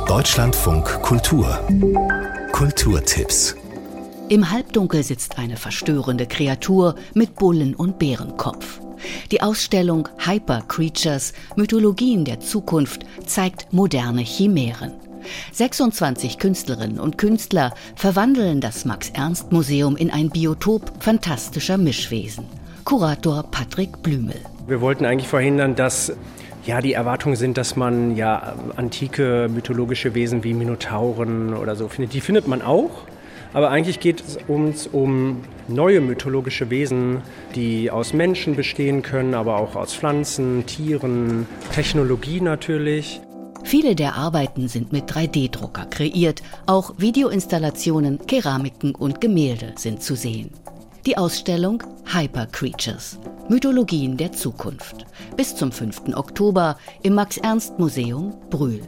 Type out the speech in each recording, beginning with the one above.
Deutschlandfunk Kultur. Kulturtipps. Im Halbdunkel sitzt eine verstörende Kreatur mit Bullen- und Bärenkopf. Die Ausstellung Hyper Creatures – Mythologien der Zukunft zeigt moderne Chimären. 26 Künstlerinnen und Künstler verwandeln das Max-Ernst-Museum in ein Biotop fantastischer Mischwesen. Kurator Patrick Blümel. Wir wollten eigentlich verhindern, dass die Erwartungen sind, dass man antike mythologische Wesen wie Minotauren oder so findet. Die findet man auch, aber eigentlich geht es uns um neue mythologische Wesen, die aus Menschen bestehen können, aber auch aus Pflanzen, Tieren, Technologie natürlich. Viele der Arbeiten sind mit 3D-Drucker kreiert. Auch Videoinstallationen, Keramiken und Gemälde sind zu sehen. Die Ausstellung Hyper Creatures – Mythologien der Zukunft. Bis zum 5. Oktober im Max-Ernst-Museum Brühl.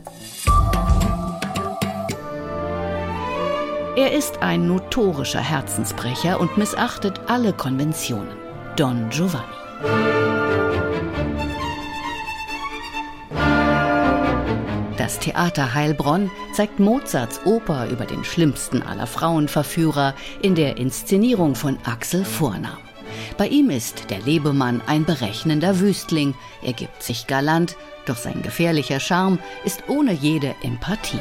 Er ist ein notorischer Herzensbrecher und missachtet alle Konventionen. Don Giovanni. Das Theater Heilbronn zeigt Mozarts Oper über den schlimmsten aller Frauenverführer in der Inszenierung von Axel Vornam. Bei ihm ist der Lebemann ein berechnender Wüstling. Er gibt sich galant, doch sein gefährlicher Charme ist ohne jede Empathie.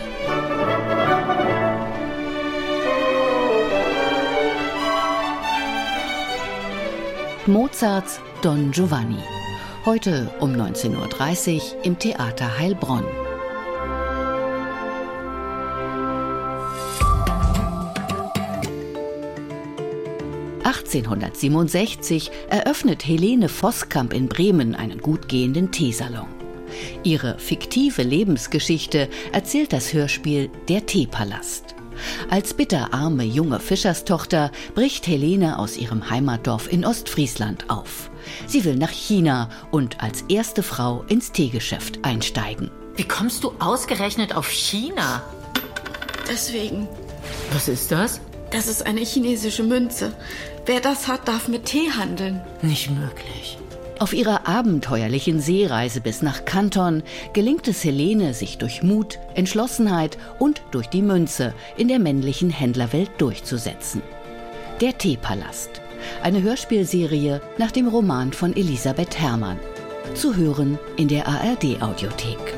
Mozarts Don Giovanni. Heute um 19:30 Uhr im Theater Heilbronn. (1867) eröffnet Helene Voskamp in Bremen einen gut gehenden Teesalon. Ihre fiktive Lebensgeschichte erzählt das Hörspiel Der Teepalast. Als bitterarme junge Fischerstochter bricht Helene aus ihrem Heimatdorf in Ostfriesland auf. Sie will nach China und als erste Frau ins Teegeschäft einsteigen. Wie kommst du ausgerechnet auf China? Deswegen. Was ist das? Das ist eine chinesische Münze. Wer das hat, darf mit Tee handeln. Nicht möglich. Auf ihrer abenteuerlichen Seereise bis nach Kanton gelingt es Helene, sich durch Mut, Entschlossenheit und durch die Münze in der männlichen Händlerwelt durchzusetzen. Der Teepalast. Eine Hörspielserie nach dem Roman von Elisabeth Herrmann. Zu hören in der ARD-Audiothek.